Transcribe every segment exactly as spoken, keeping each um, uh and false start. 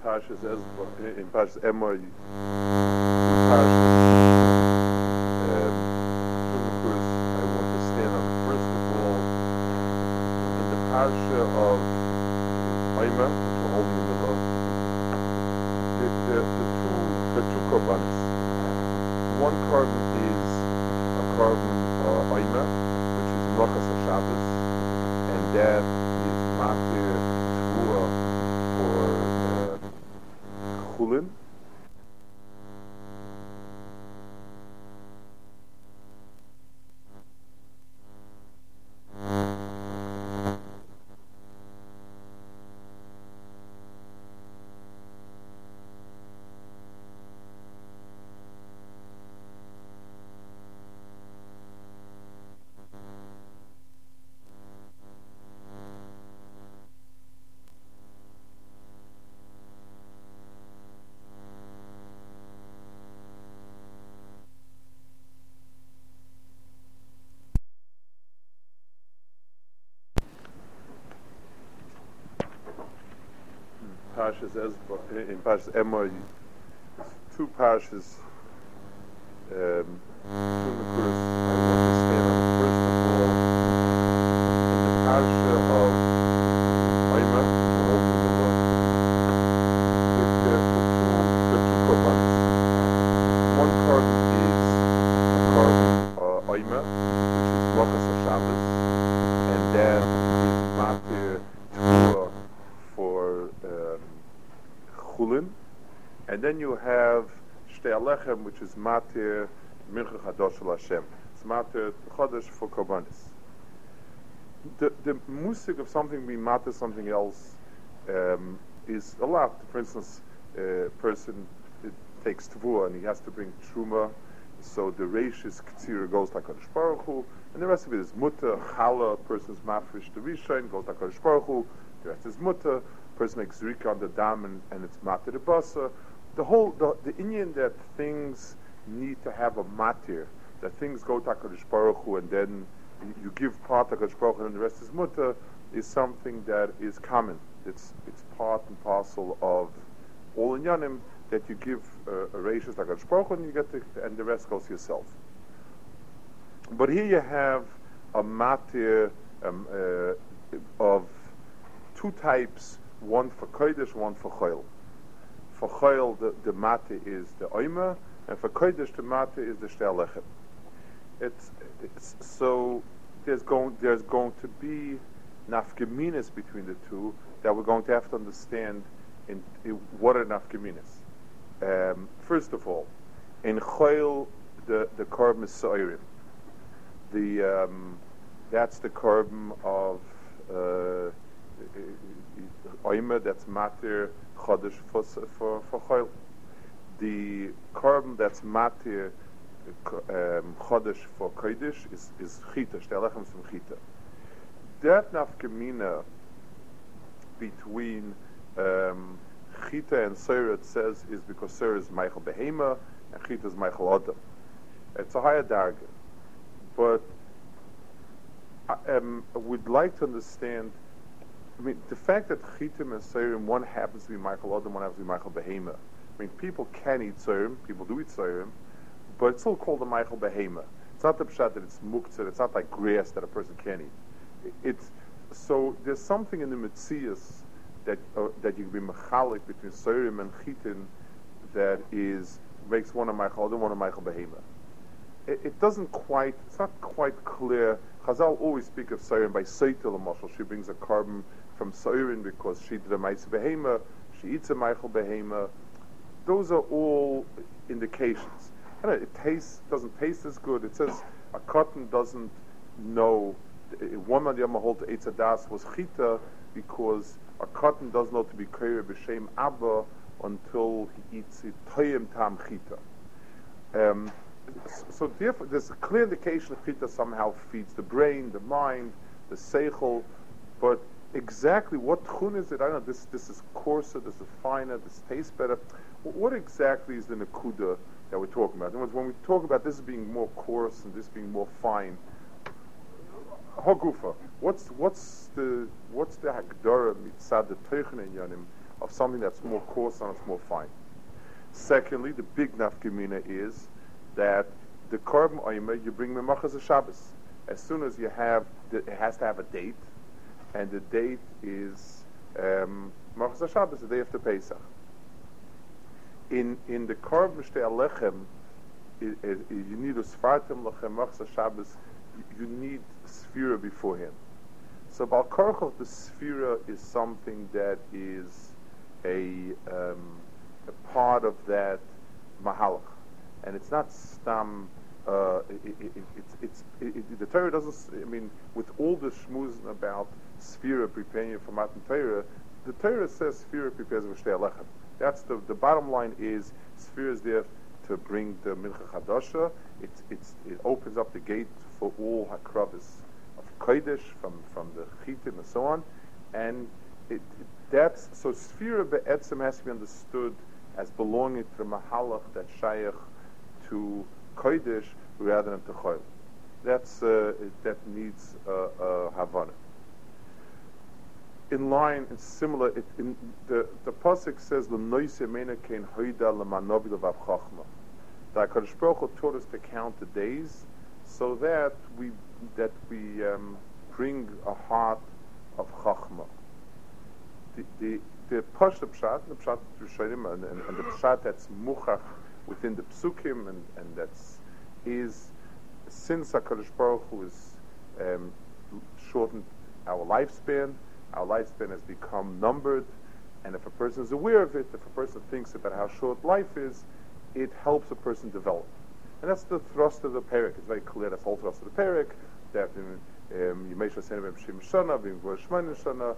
Parshas Ezra, in Parshas Emor, two Parshas, um, two Nakudas I want to stand on. First of all, in the Parsha of Oima, which we're holding in the middle, the, the, the two the two korbanos. One korban is a korban uh, Oima, which is Melachas HaShabbos, and that is matir Tvua for uh, Chulin. Parshas Ezra, in Parshas Emor, two Parshas, um, two Nakudas I want to stand on. First of all, in the Parsha of Oima, which we're holding in the middle, the, the, the two, the two korbanos. One korban is a korban uh, Oima, which is Melachas HaShabbos, and that is matir Tvua for um, Chulin, and then you have Shtei Alechem, which is matir Mincha Chadosh Shel Hashem. It's matir Chodesh for Korbanos. The the musik of something being matir something else um, is a lot. For instance, a person it takes Tvua and he has to bring Truma, so the Reishis Ktsira goes to HaKadosh Baruch Hu, and the rest of it is Mutter, Chala, person's mafresh the Rishon, goes to HaKadosh Baruch Hu, the rest is Mutter, person makes Zrika on the dam and, and it's matir the basa. The whole, the, the Indian that things need to have a matir, that things go to HaKadosh Baruch Hu and then you give part to HaKadosh Baruch Hu and the rest is mutter, is something that is common. It's it's part and parcel of all inyanim that you give uh, a ratios to HaKadosh Baruch Hu and you get the, and the rest goes to yourself. But here you have a matir um, uh, of two types. One for Kodesh, one for Chayil. For Chayil, the, the Mate is the Oima, and for Kodesh, the Mate is the Shtei Alechem. It's, it's so there's going there's going to be nafkeminas between the two that we're going to have to understand in, in what are nafkeminas. Um, first of all, in Chayil, the the korban is So'irim. The um, that's the korban of uh, Oima, that's matir Chodesh for for for Chayil. The korban that's matir um, Chodesh for Kodesh is is Chita, Shtei Alechem from Chita. That nafkemina between um, Chita and Seir, it says, is because Seir is Michael Behema and Chita is Michael Adam. It's a higher darga, but I um, would like to understand. I mean, the fact that Chitim and Seirim, one happens to be Michael Adam, one happens to be Michael Behema. I mean, people can eat Seirim, people do eat Seirim, but it's still called a Michael Behema. It's not the pshat that it's muktzah, it's not like grass that a person can eat. It's, so there's something in the Metzias that uh, that you can be mechalik between Seirim and Chitin that is, makes one a Michael Adam, one a Michael Behema. It, it doesn't quite, it's not quite clear. Chazal always speak of Seirim by Seitel Mashal. She brings a korban from Seirin because she did a Maisa Behema, she eats a Michael Behema. Those are all indications. I don't know, it tastes, doesn't taste as good. It says a cotton doesn't know. One man Yom HaHol to Eitz Adas was Chita because a cotton doesn't know to be Kreir B'Shem Abba until he eats it Toyim Tam Chita. Um, so therefore, there's a clear indication that Chita somehow feeds the brain, the mind, the seichel, but exactly what tchun is it? I don't know. This this is coarser. This is finer. This tastes better. What exactly is the nakuda that we're talking about? In other words, when we talk about this being more coarse and this being more fine, hagufa. What's what's the what's the hagdara mitzad the teichen in yanim of something that's more coarse and it's more fine. Secondly, the big nafkamina is that the korban oimer you bring memachas Shabbos. As soon as you have, the, it has to have a date, and the date is memachas um, Shabbos, the day after Pesach. In in the korban shtei alechem, you need a svartim lechem memachas Shabbos. You need sphira beforehand. So Bal Korchov, the sphira is something that is a, um, a part of that mahalach, and it's not stam. Uh, it, it, it, it's it's it, it, the Torah doesn't. I mean, with all the shmuzin about sphira preparing you for Matan Torah, the Torah says sphira prepares for Shtei Alechem. That's the the bottom line. Is sphira is there to bring the mincha chadasha. It's it's it opens up the gate for all hakravis of kodesh from from the chitim and so on, and it, it that's so sphira be'etzem has to be understood as belonging to the mahalach that shayach to kodesh rather than to chol. That's uh, that needs uh, uh, havana. In line, it's similar. It, in the the pasuk says l'noise mena kein hoida l'manobi levav chachma. The HaKadosh Baruch Hu taught us to count the days, so that we that we um, bring a heart of chachma. The the the pashut pshat, the pshat Rishonim, and, and, and the pshat that's muchach within the psukim, and, and that's is since HaKadosh Baruch Hu has um, shortened our lifespan, our lifespan has become numbered, and if a person is aware of it, if a person thinks about how short life is, it helps a person develop. And that's the thrust of the parak. It's very clear, that's the whole thrust of the parak, that in Yemei Shasena B'Shim Shana, B'Im Shmona Shana,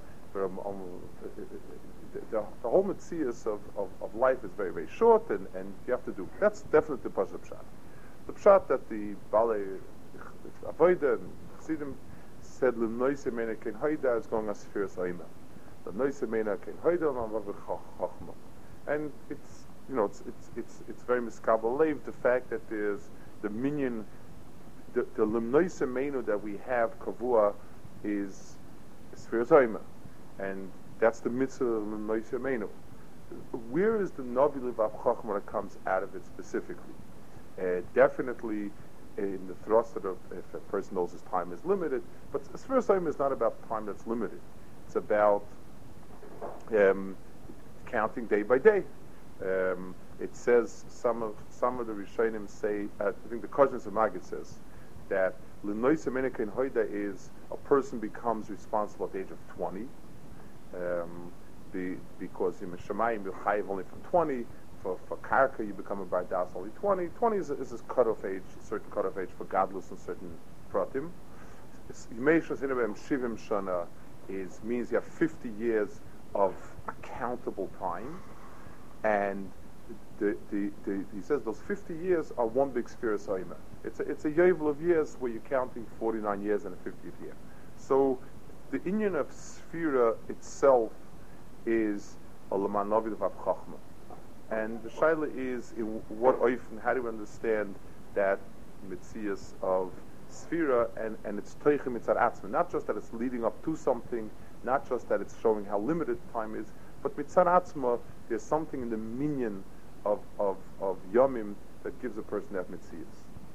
the whole metzias of, of, of life is very, very short, and, and you have to do. That's definitely the Pasuk Pshat. The Pshat that the Balei Avoida and Chassidim said, L'noise Mena Ken Hoida is going as Sfiras Ha'ima. L'noise Mena Ken Hoida L'mavav Chachma. And it's, you know, it's it's it's it's very miskabel leiv, the fact that there's the minyan, the the limnoise menu that we have kavua is Sfiras Ha'ima, and that's the mitzvah of limnoise menu. Where is the navi levav chachma when it comes out of it specifically? Uh, definitely in the thrust of if a person knows his time is limited, but Sfiras Ha'ima is not about time that's limited. It's about um, counting day by day. Um, it says some of some of the Rishonim say, uh, I think the Koshnes of Maggid says that l'noise menika in hoida is a person becomes responsible at the age of twenty, um, the, because in Shemayim you chayiv only from twenty. For for karka you become a bar das only twenty. Twenty is a, is a cutoff age, a certain cutoff age for gadlus and certain pratim. Yemei Shasena Shivim Shana is means you have fifty years of accountable time. And the, the, the, he says those fifty years are one big Sfiras Ha'ima. It's a, it's a yovel of years where you're counting forty-nine years and a fiftieth year. So the inyan of Sfira itself is a Lamanovid of Chachma. And the shaila is, in what oifen, how do we understand that mitzias of Sfira and, and its teichim mitzad atzma? Not just that it's leading up to something, not just that it's showing how limited time is, but mitzad atzma, there's something in the minyan of, of, of Yomim that gives a person that mitzias.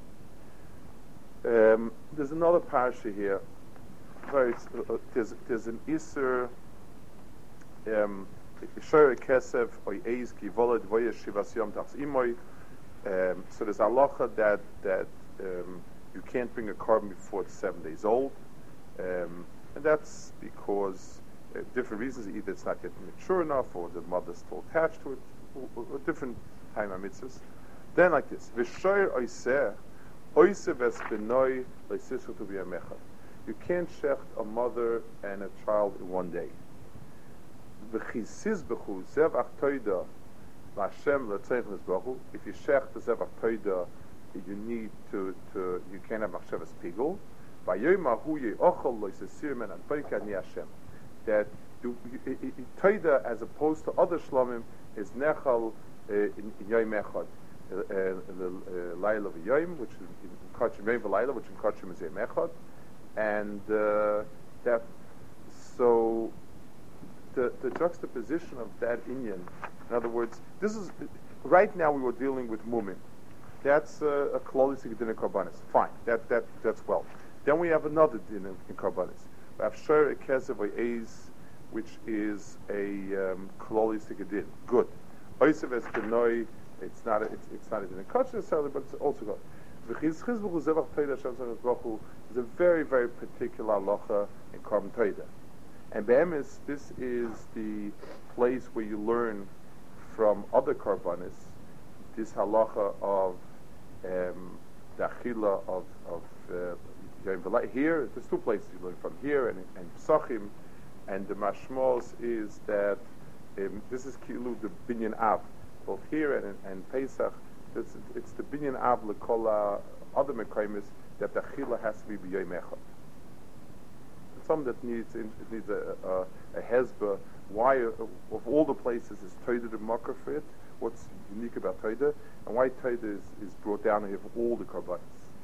Um, there's another parasha here. Very, uh, there's, there's an Isser, um, Shoyer Kesef, Oy Eis Ki Voled Voye Shivas Yom Tachs Imoy. Um, so there's halacha that, that um, you can't bring a korban before it's seven days old. Um, and that's because Uh, different reasons, either it's not yet mature enough, or the mother's still attached to it, or, or, or different time mitzvahs. Then like this, V'shoyer oiseh, oiseh v'esbenoi le'sisru to be a mechad. You can't shecht a mother and a child in one day. V'chisiz b'chu zev achtoida l'Hashem l'tzeich l'zbachu. If you shecht the zev achtoida, you need to, to, you can't have machshavas pigul. V'yoyim ahu ye'ochel lo'isesir men antoika ni Hashem. That Toida, as opposed to other Shlomim, is Nechal uh, in Yom Echad, the Laila of Yom, which is in Kachim Yom Laila, which in Kachim is Yom Echad, and uh, that. So the, the juxtaposition of that inyan, in other words, this is, right now we were dealing with mumin. That's uh, a klolisik din in karbanis. Fine, that, that, that's well. Then we have another din in, in karbanis. We have shor kesev eiz, which is a um, klolisik din. Good. Oisev es benoi, it's not a, it's, it's not a din in kach necessarily, but it's also good. V'chiz chizbuch zevach toida Hashem Tzaddik Baruch is a very, very particular halacha in Karban Toida. And Be'emes, this is the place where you learn from other Karbanis this halacha of um, the achila of, of uh, here. There's two places you learn from, here and, and Pesachim. And the mashmos is that um, this is kilu the binyan av, both here and, and Pesach. It's, it's the binyan av lekola other mekaymis that the achila has to be b'yom echad. Some that needs it needs a a, a hezbah. Why uh, of all the places is Toida the makar for it? What's unique about Toida, and why Toida is, is brought down here for all the karbanis?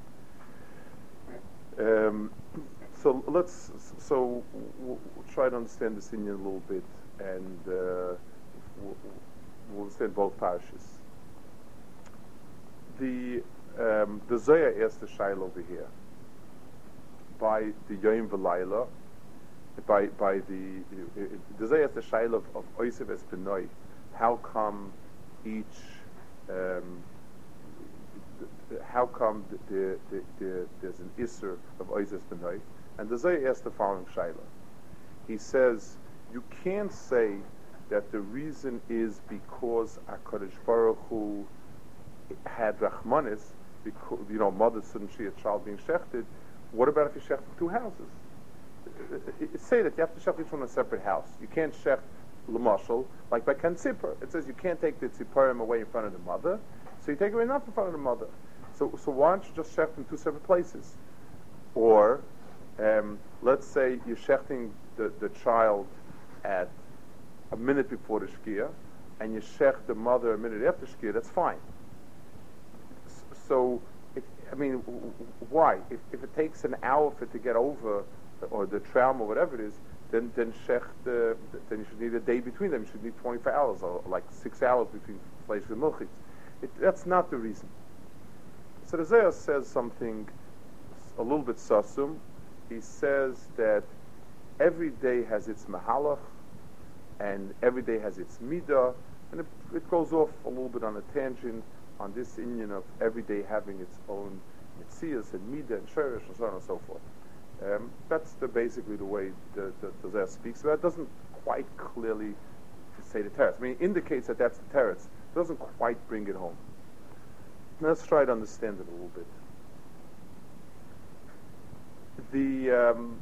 Um, so let's so we'll, we'll try to understand this inyan a little bit, and uh, we'll, we'll understand both parashas. The um, the Zohar asked the shaila over here by the Yom V'Layla, by by the the Zohar asked the shaila of, of Oisev es Benoi. How come each um, how come the, the, the, the, there's an Isser of Oisev es Benoi? And the Zohar asked the following shaila. He says you can't say that the reason is because HaKadosh Baruch Hu had Rachmanis, because, you know, mother shouldn't see a child being shechted. What about if you shecht two houses? It say that you have to shecht each one in a separate house. You can't shecht l'mashal, like by Kan Tzipor. It says you can't take the tziporim away in front of the mother, so you take it away not in front of the mother. So, so why don't you just shecht in two separate places? Or, um, let's say you're shechting the, the child at a minute before the shkia, and you shecht the mother a minute after shkia, that's fine. So, it, I mean, w- w- why? If, if it takes an hour for it to get over, or the trauma, or whatever it is, then then shech the, then you should need a day between them. You should need twenty-four hours, or like six hours between fleish and milchit. That's not the reason. So the Zohar says something a little bit sasum. He says that every day has its mahalach, and every day has its midah, and it, it goes off a little bit on a tangent on this inyan of every day having its own mitzias and midah and sherish and so on and so forth. Um, that's the, basically the way the, the, the Zohar speaks. But it doesn't quite clearly say the teretz. I mean, it indicates that that's the teretz. It doesn't quite bring it home. Let's try to understand it a little bit. The um,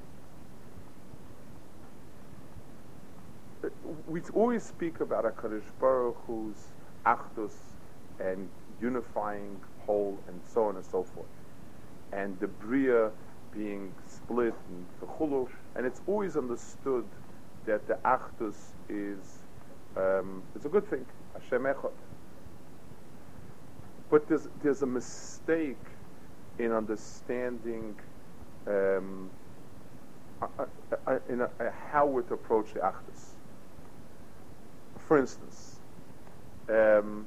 we always speak about HaKadosh Baruch Hu's achdus and unifying whole and so on and so forth, and the bria being split and the chulu, and it's always understood that the achdus is um, it's a good thing, Hashem Echad. But there's there's a mistake in understanding um, uh, uh, in a, uh, how we're to approach the achdus. For instance, um,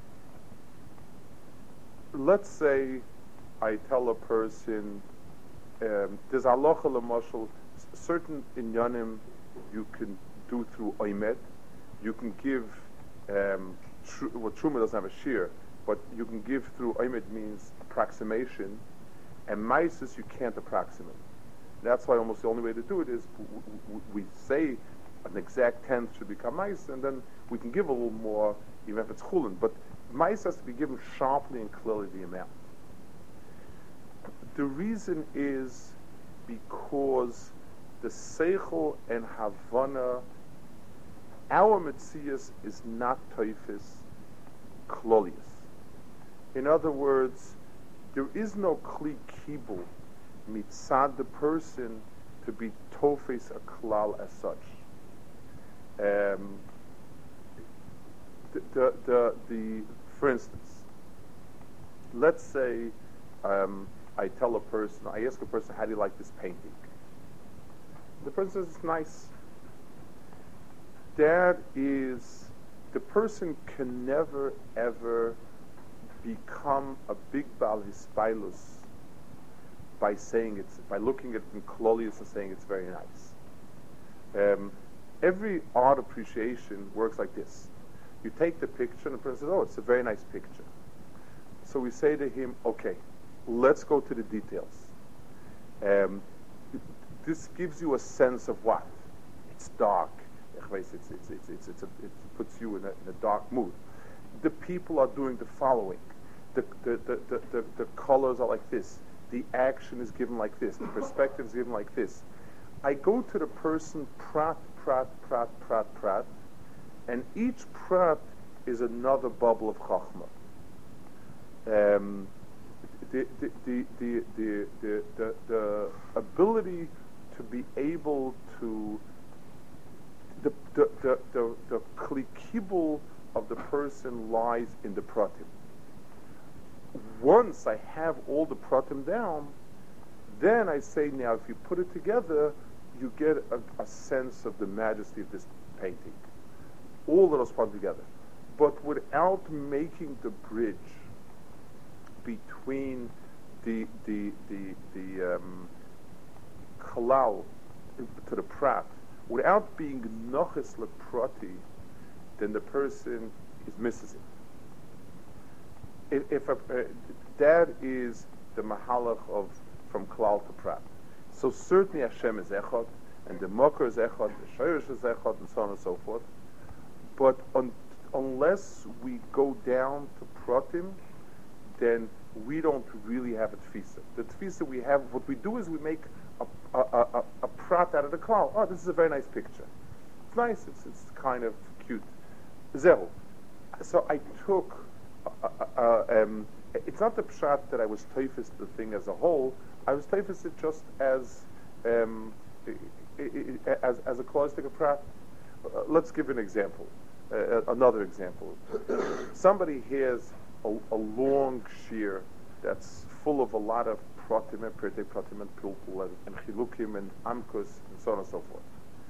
let's say I tell a person um, there's halacha l'mashal, certain inyanim you can do through oimed. You can give um, tr- well, truma doesn't have a shear, but you can give through oimed means approximation, and maisus you can't approximate. That's why almost the only way to do it is w- w- we say an exact tenth should become mais, and then we can give a little more even if it's chulin. But mais has to be given sharply and clearly the amount. The reason is because the seichel and havana, our metzias is not toifis klolius. In other words, there is no kli kibul mitzad the person to be tofes a klal as such. Um, the, the, the, the, for instance, let's say um, I tell a person, I ask a person, how do you like this painting? The person says, it's nice. that is, the person can never ever become a big Baal Hispilus by saying it's, by looking at it in Klolius and saying it's very nice. Um, every art appreciation works like this. You take the picture and the person says, oh, it's a very nice picture. So we say to him, okay, let's go to the details. Um, this gives you a sense of what? It's dark. It's, it's, it's, it's, it's, it's a, it puts you in a, in a dark mood. The people are doing the following. The, the, the, the, the, the colors are like this. The action is given like this. The perspective is given like this. I go to the person, prat, prat, prat, prat, prat, and each prat is another bubble of chachma. Um, the, the, the, the, the, the, the, the ability to be able to the the the the, the klikibul of the person lies in the pratim. Once I have all the pratim down, then I say, now if you put it together, you get a, a sense of the majesty of this painting. All of those pratim together, but without making the bridge between the the the the um, kalal to the prat, without being noches leprati, then the person is misses it. If, if a, uh, that is the mahalach of from klal to prat. So certainly Hashem is echad, and the mocker is echad, the shayrish is echad, and so on and so forth. But un, unless we go down to pratim, then we don't really have a tfisa. The tfisa we have, what we do is we make a, a, a, a prat out of the klal. Oh, this is a very nice picture. It's nice, it's, it's kind of cute. Zero. So I took, uh, uh, uh, um, it's not the pshat that I was teifis the thing as a whole, I was teifis it just as, um, I, I, I, as, as a claustic of prat. Uh, let's give an example, uh, another example. Somebody hears a, a long shear that's full of a lot of pratim and prete pratim and pilpul and, and chilukim and amkus and so on and so forth.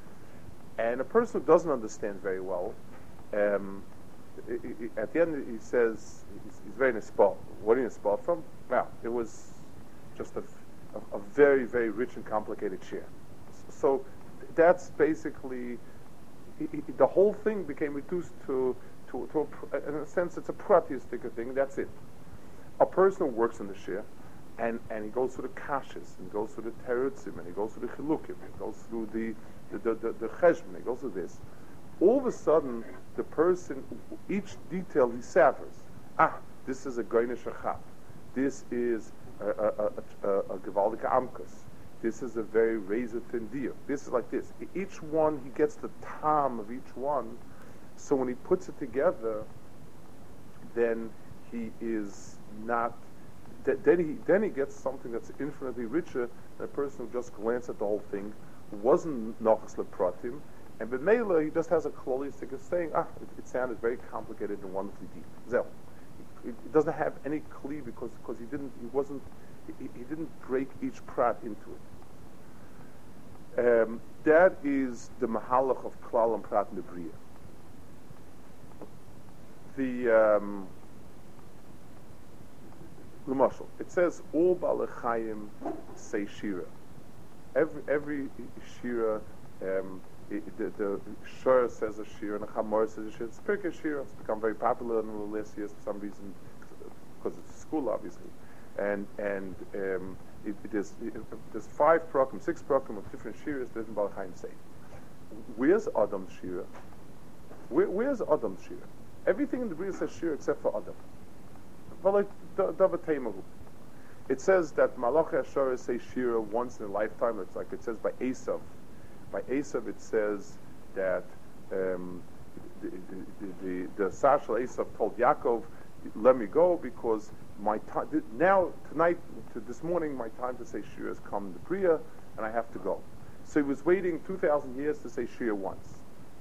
And a person who doesn't understand very well, um, I, I, at the end he says, he's, he's very nispal. What are you nispal from? Well, it was just a, a, a very, very rich and complicated shear. So that's basically, he, he, the whole thing became reduced to To, to a, in a sense, it's a pratistic thing. That's it. A person who works in the shir, and, and he goes through the kashis, and goes through the terutzim, and he goes through the chilukim, and he goes through the the the, the, the cheshbon, he goes through this. All of a sudden, the person, each detail he savors. Ah, this is a goynish achat. This is a a a, a, a gewaldige amkus. This is a very razor thin deer. This is like this. Each one, he gets the tam of each one. So when he puts it together, then he is not. Th- then he then he gets something that's infinitely richer than a person who just glanced at the whole thing, wasn't nochas lepratim, and b'meila he just has a klolistic of saying, ah, it, it sounded very complicated and wonderfully deep. Zel. He, he doesn't have any kli because because he didn't he wasn't he, he didn't break each prat into it. Um, that is the mahalach of klal and prat in the bria. The um, L'mashal, it says all balachayim say shira. Every every shira, um, it, the, the shor says a shira and a chamor says a shira. It's Pirkei shira. It's become very popular in the last years for some reason, because it's a school, obviously. And and um, it, it is it, there's five program, six program of different shiras. Different balachayim say. Where's Adam's shira? Where, where's Adam's shira? Everything in the Bria says shir except for Adam. It says that Malachi Ashara say shira once in a lifetime. It's like it says by Esav. By Esav it says that um, the the the Sashal Esav told Yaakov, "Let me go because my time now tonight to this morning my time to say shira has come in the Bria and I have to go." So he was waiting two thousand years to say shira once,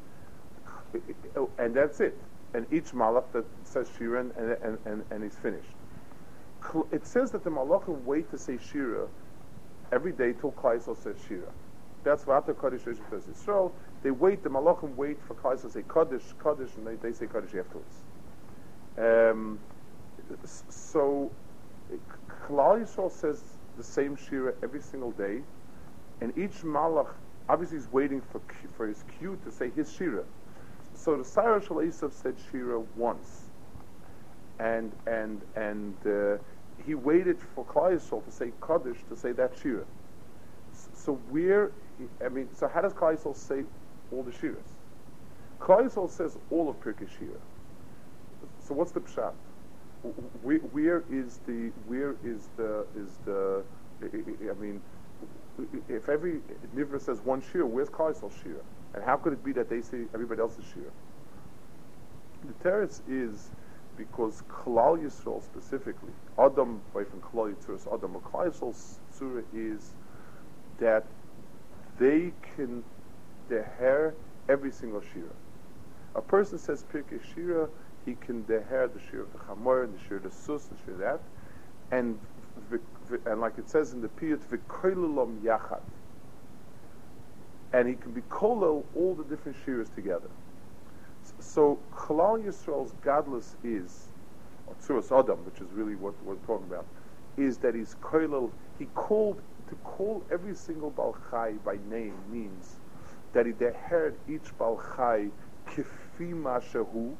and that's it. And each malach that says shira and, and, and, and he's finished. It says that the malachim wait to say shira every day till Klal Yisrael says shira. That's what the Kodesh Yisrael says Yisrael. they wait, the Malachim wait for Klal Yisrael to say Kaddish, Kaddish, and they, they say Kaddish afterwards. Um, so, Klal Yisrael says the same Shira every single day, and each Malach obviously is waiting for for his cue to say his Shira. So the Sarah Shal Esav said Shira once, and and and uh, he waited for Klal Yisrael to say Kaddish to say that Shira. So where, I mean, so how does Klal Yisrael say all the Shiras? Klal Yisrael says all of Pirkei Shira. So what's the pshat? Where, where is the where is the is the? I mean, if every Nivra says one Shira, where's Klal Yisrael's Shira? And how could it be that they say everybody else's Shira? The teretz is because Klal Yisrael specifically, Adam, by from Klal Yisrael, Adam, Klal Yisrael's surah is that they can deher every single Shira. A person says Pirkei Shira, he can deher the Shira of the Chamor, the Shira of the Sus, the Shira of that, and and like it says in the Piyut, v'koilelom yachad, and he can be kolel all the different Shiras together. So Klal Yisrael's godless is, or Tzuras Adam, which is really what we're talking about, is that he's koilel. He called to call every single Baal Chai by name means that he dehered each Baal Chai kifi mashahu,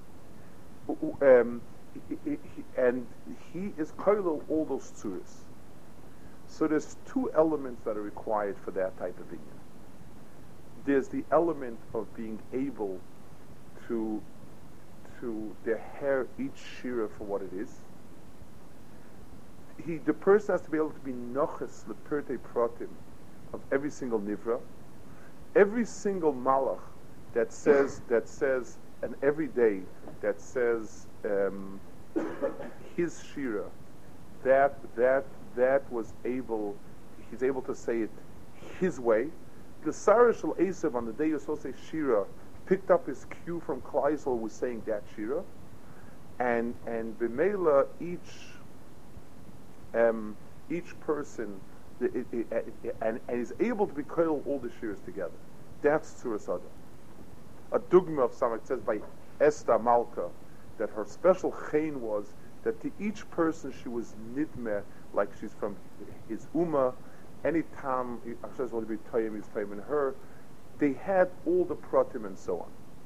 um, and he is koilel all those tzuras. So there's two elements that are required for that type of inyan. There's the element of being able to to deher each shira for what it is. He, the person has to be able to be noches lepirtei pratim of every single nivra, every single malach that says that says, and every day that says um, his shira, that that that was able, he's able to say it his way. The Sarah Shal Esav on the day you're supposed to say shira picked up his cue from Klal Yisrael, was saying that shira, and and b'meila each. Um, each person it, it, it, it, and, and is able to be koil all the shiras together. That's Tzuras Adam. A dugma of some, it says by Esther Malka, that her special chen was that to each person she was nidmeh, like she's from his ummah, any time Hashem wanted to be toyim, he's toyim in her. They had all the pratim and so on.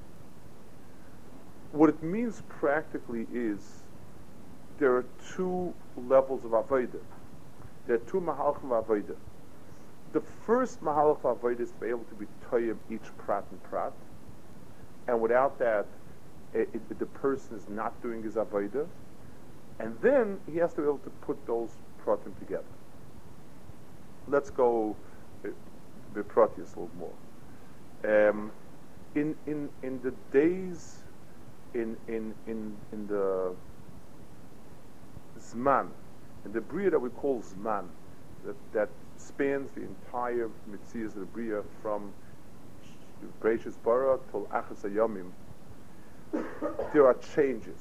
What it means practically is there are two levels of avodah. There are two mahalchim of avodah. The first mahalch of avodah is to be able to be toyim each prat and prat, and without that, it, it, the person is not doing his avodah. And then he has to be able to put those pratim together. Let's go the pratius a little more. Um, in in in the days, in in in in the Zman, and the Bria that we call Zman, that, that spans the entire Mitzias of the Bria from Bereishis Bara till Achas HaYomim, there are changes.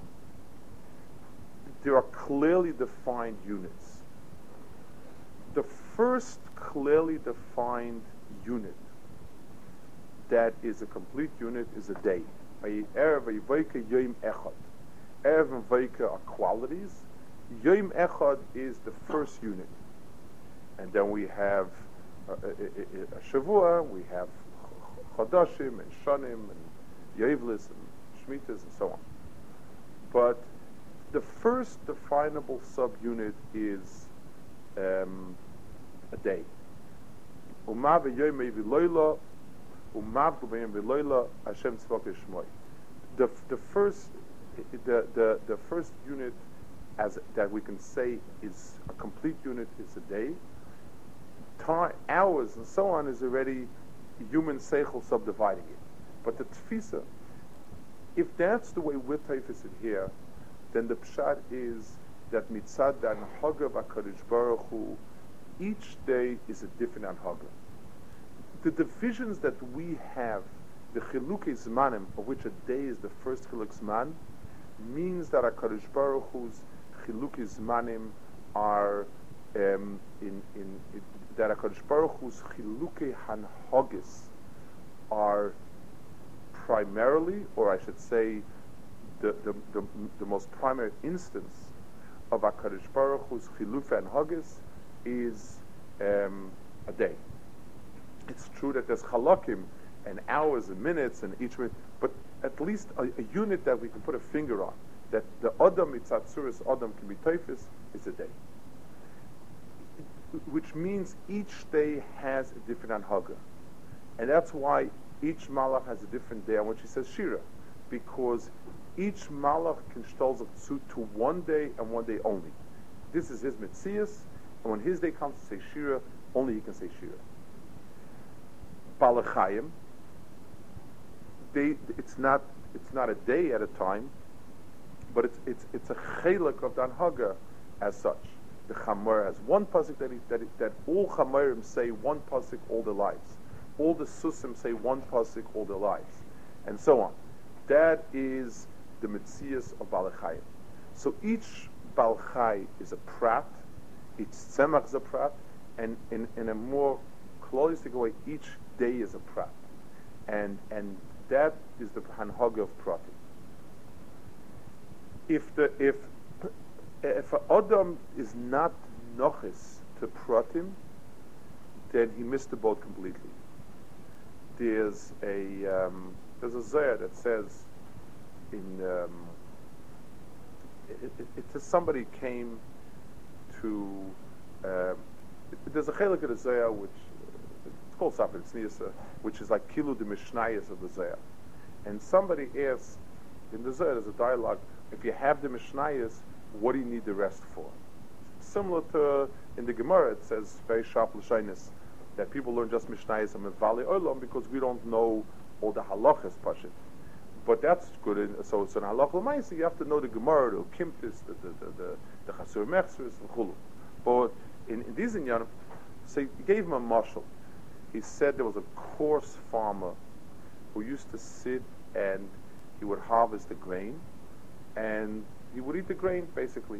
There are clearly defined units. The first clearly defined unit that is a complete unit is a day. Erev Vayika Yom Echad. Erev and Vayika are qualities. Yom Echad is the first unit. And then we have a, a, a, a Shavua, we have Chodashim and Shanim and Yevlis and Shmitas and so on. But the first definable subunit is um, a day. Umav v'yom v'loila, umav v'yom v'loila, Hashem tzvok yishmoi. The the first the the the first unit as that we can say is a complete unit is a day. Time, hours, and so on is already human seichel subdividing it. But the tfisa, if that's the way we're taifis it here, then the pshat is that mitzad anhaga v'akadosh baruch hu, each day is a different anhaga. The divisions that we have, the chilukei zmanim, of which a day is the first chiluk zman, means that HaKadosh Baruch Hu's chilukei zmanim are um, in, in, in that HaKadosh Baruch Hu's chilukei hanhagis are primarily, or I should say, the, the, the, the most primary instance of HaKadosh Baruch Hu's Chilufa and Hagis is um, a day. It's true that there's halakim and hours and minutes and each minute, but at least a, a unit that we can put a finger on, that the Adam Itzatzuris Adam can be Teifis, is a day. Which means each day has a different anhaga. And that's why each malach has a different day on which he says Shira, because each malach can stolz to to one day and one day only. This is his mitzias, and when his day comes to say Shira, only he can say Shira. Balachayim, they it's not it's not a day at a time, but it's it's it's a chelik of the anhaga as such. The Chamor has one pasuk that, he, that, he, that all Chamorim say one pasuk all their lives. All the Susim say one pasuk all their lives. And so on. That is the Metzias of Balachayim. So each Balchai is a prat, each Tzemach is a prat, and in, in a more holistic way, each day is a prat. And and that is the Hanhaga of pratim. If the if If an Adam is not nochis to pratim, then he missed the boat completely. There's a um, there's a zayah that says in um, it, it, it says somebody came to uh, it, there's a chelik of the zayah which uh, it's called Safed Tzniasa, which is like kilu de mishnayos of the zayah, and somebody asks in the zayah there's a dialogue, if you have the mishnayos, what do you need the rest for? Similar to in the Gemara, it says very sharp l'shainis that people learn just mishnayos and mevali olam because we don't know all the halachas pashit. But that's good. In, so it's an halach l'maisi. You have to know the Gemara, the kimtis, the the the the, the chasur mechsers, and chulu. But in, in these inyanim, so he gave him a mashal. He said there was a coarse farmer who used to sit and he would harvest the grain, and he would eat the grain, basically.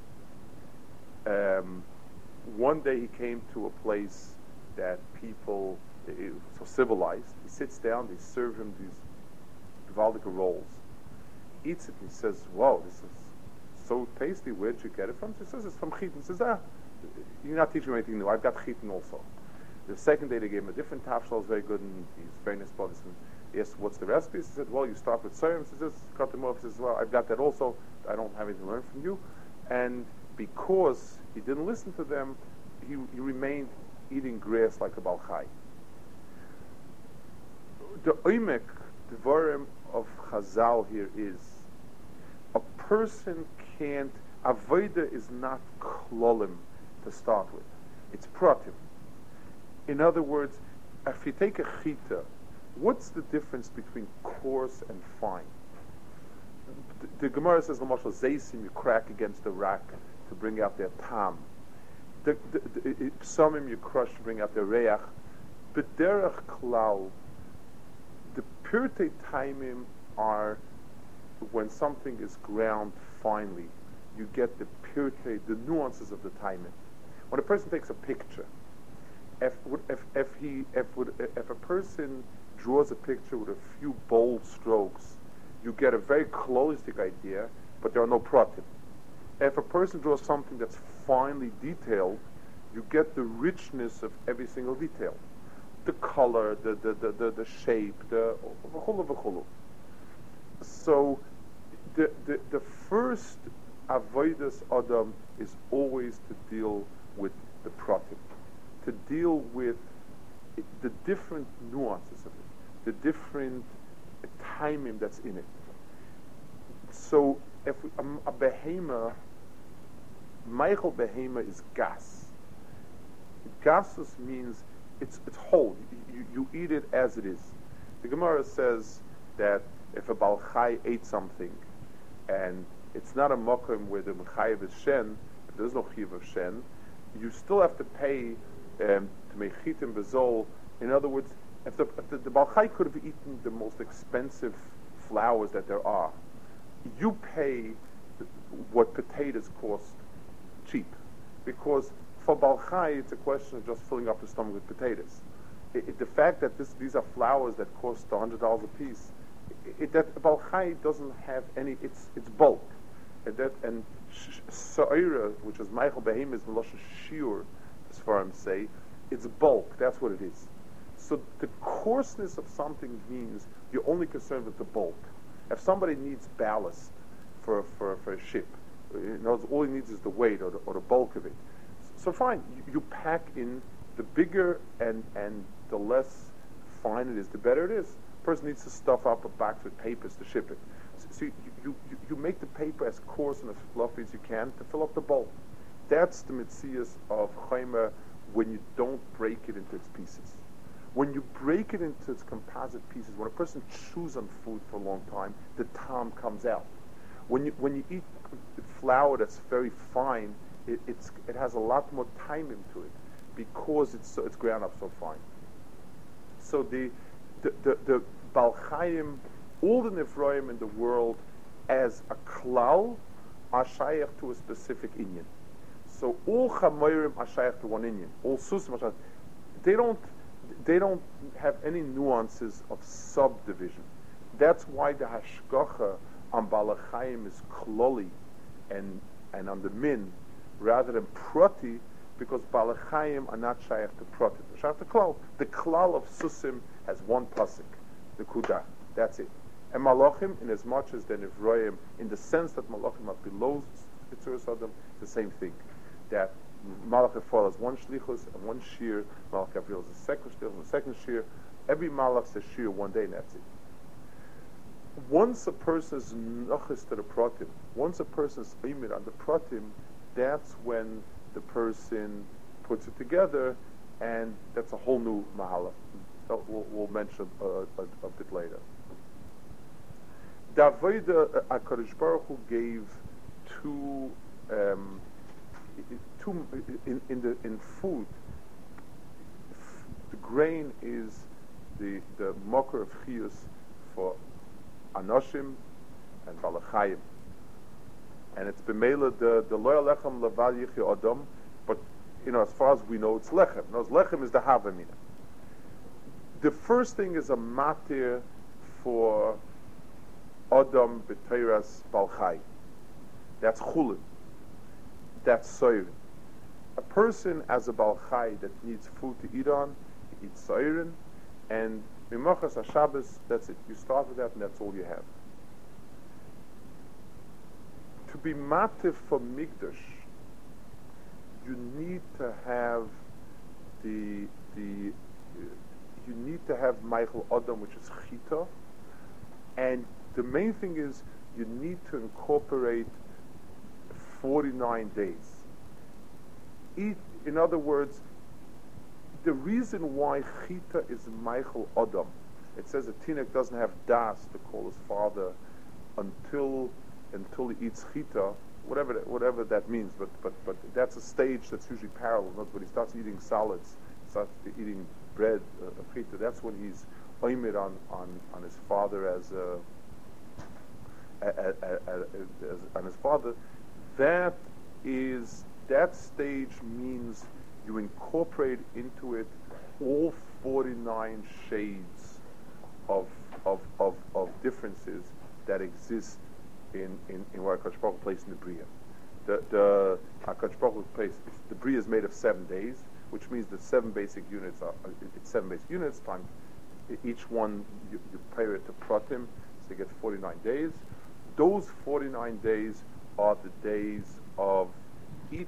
Um, one day he came to a place that people, it was so civilized. He sits down, they serve him these Gvaldika rolls. Eats it, and he says, wow, this is so tasty, where'd you get it from? He says, it's from Chitin. He says, ah, you're not teaching me anything new, I've got Chitin also. The second day they gave him a different tafshal, it was very good, and he's very nice about this. He asked, what's the recipe? He said, well, you start with serum. He says, cut them off. He says, well, I've got that also. I don't have anything to learn from you. And because he didn't listen to them, he, he remained eating grass like a balchai. The oimek, the vorim of Chazal here is, a person can't, avodah is not klolim to start with. It's pratim. In other words, if you take a chita, what's the difference between coarse and fine? The, the Gemara says, "L'mashal zeisim," you crack against the rock to bring out their tam. The, the, the psamim you crush to bring out their reach. B'derech klal, the pirtei taimim are when something is ground finely. You get the pirtei, the nuances of the taimim. When a person takes a picture, if if if he if if a person draws a picture with a few bold strokes, you get a very closed idea, but there are no pratim. If a person draws something that's finely detailed, you get the richness of every single detail. The color, the the, the, the, the shape, the v'chulu v'chulu. So the, the the first avodas adam is always to deal with the pratim, to deal with it, the different nuances of it, the different timing that's in it. So if we, um, a behema, Michael behema is gas. Gasus means it's it's whole. You, you, you eat it as it is. The Gemara says that if a balchai ate something and it's not a mokum where the mechayev is shen, if there's no chiv of shen, you still have to pay um, to make chitim bezol. In other words, if the, if the, the balchai could have eaten the most expensive flowers that there are, you pay what potatoes cost cheap, because for balchai it's a question of just filling up the stomach with potatoes. It, it, the fact that this, these are flowers that cost a hundred dollars a piece, it, it, that balchai doesn't have any. It's it's bulk, and that and sa'ira, which is Michael Behemoth Melosha Shiur, as far as say, it's bulk. That's what it is. So the coarseness of something means you're only concerned with the bulk. If somebody needs ballast for for, for a ship, you know, all he needs is the weight or the, or the bulk of it. So fine, you, you pack in the bigger and and the less fine it is, the better it is. A person needs to stuff up a box with papers to ship it. So, so you, you, you, you make the paper as coarse and as fluffy as you can to fill up the bulk. That's the mitzias of chayma when you don't break it into its pieces. When you break it into its composite pieces, when a person chews on food for a long time, the tom comes out. When you when you eat flour that's very fine, it, it's it has a lot more time into it because it's so, it's ground up so fine. So the the the, the balchayim, all the nefroim in the world, as a klal, are shayach to a specific inyan. So all chamorim are shayach to one inyan. All susim are shayach. They don't they don't have any nuances of subdivision. That's why the hashgacha on balachayim is kloli and and on the min rather than prati, because balachayim are not shayach to prati. They're shayach to klal. The klal of susim has one pasuk, the kudah. That's it. And malachim, in as much as they're nivroim, in the sense that malachim are below Yitzur Sodom, it's the same thing. That malach follows one shlichus and one shir. Malach Gabriel is the second shlichus and the second shir. Every malach says shir one day, and that's it. Once a person is nachas to the pratim, once a person is imid on the pratim, that's when the person puts it together, and that's a whole new mahala. That we'll, we'll mention uh, a, a bit later. The Avodah HaKadosh Baruch Hu gave two, um, two in, in the in food. The grain is the the mocker of chiyus for anoshim and balachayim, and it's b'meila the the lo lechem leval yichya adam. But you know, as far as we know, it's lechem. No, lechem is the havamina. The first thing is a matir for Adam b'teiras balchai. That's chulin. That's soirin. A person as a balchai that needs food to eat on, he eats soirin, and mimachas haShabbos, that's it. You start with that, and that's all you have. To be mativ for mikdash, you need to have the the uh, you need to have Michael Adam, which is chita, and the main thing is you need to incorporate forty-nine days. Eat, in other words, the reason why chita is Michael Adam, it says a Tinuk doesn't have das to call his father until until he eats chita, whatever that, whatever that means. But but but that's a stage that's usually parallel. Not when he starts eating solids, starts eating bread, uh, chita. That's when he's oimid on, on on his father as a As, as, as, on his father. That is that stage means you incorporate into it all forty-nine shades of of of, of differences that exist in in, in what HaKadosh Baruch Hu placed in the Bria. The the HaKadosh Baruch Hu placed the Bria is made of seven days, which means the seven basic units are it's seven basic units times each one you, you pair it to pratim, so you get forty-nine days. Those forty-nine days are the days of each.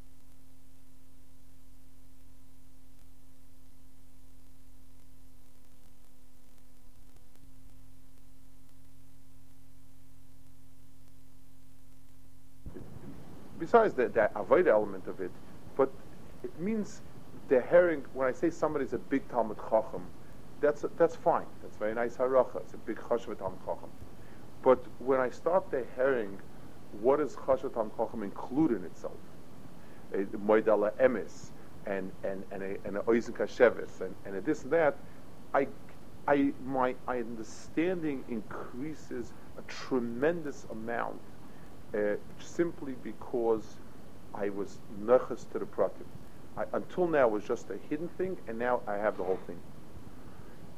Besides the, the avoid element of it, but it means the herring. When I say somebody's a big Talmud Chacham, that's that's fine. That's very nice haracha. It's a big chashav Talmud Chacham. But when I start the herring, what does Chashat HaMchacham include in itself? Moedala emes and and and a and a oizen kasheves and and a this and that. I I my understanding increases a tremendous amount uh, simply because I was nechas to the pratim. I, until now it was just a hidden thing, and now I have the whole thing.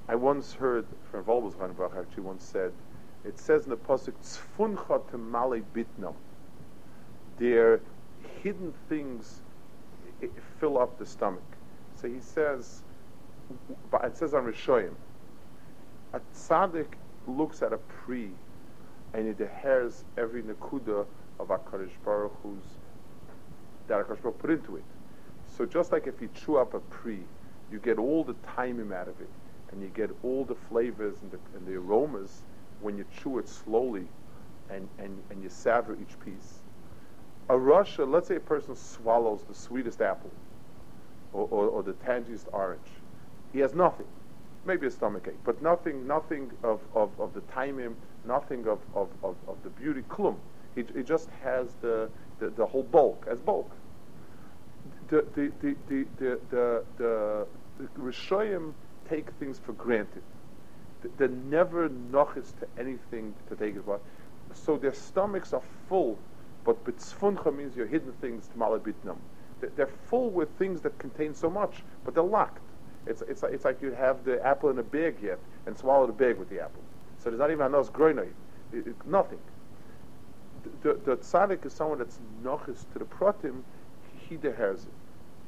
I once heard from Volbos Chanbrach actually once said, it says in the pasuk, "Tzfuncha temale bitnam." Their hidden things i- fill up the stomach. So he says, but it says on Rishoyim, a tzaddik looks at a pri and it adheres every nekuda of HaKadosh Baruch Hu's that HaKadosh Baruch Hu put into it. So just like if you chew up a pri, you get all the taimim out of it, and you get all the flavors and the, and the aromas when you chew it slowly and, and, and you savor each piece. A Russia, let's say a person swallows the sweetest apple or, or, or the tangiest orange. He has nothing. Maybe a stomachache, but nothing nothing of, of, of the taimim, nothing of, of, of, of the beauty, klum. He, he just has the, the, the whole bulk, as bulk. The the the the the the, the, the Rishoyim take things for granted. They're never nochis to anything to take it about. So their stomachs are full, but bitzfuncha means your hidden things to malabitnam. They're full with things that contain so much, but they're locked. It's it's it's like you have the apple in a bag yet and swallow the bag with the apple. So there's not even a nos groinoi, nothing. The, the, the tzaddik is someone that's nochis to the pratim. He deheres it.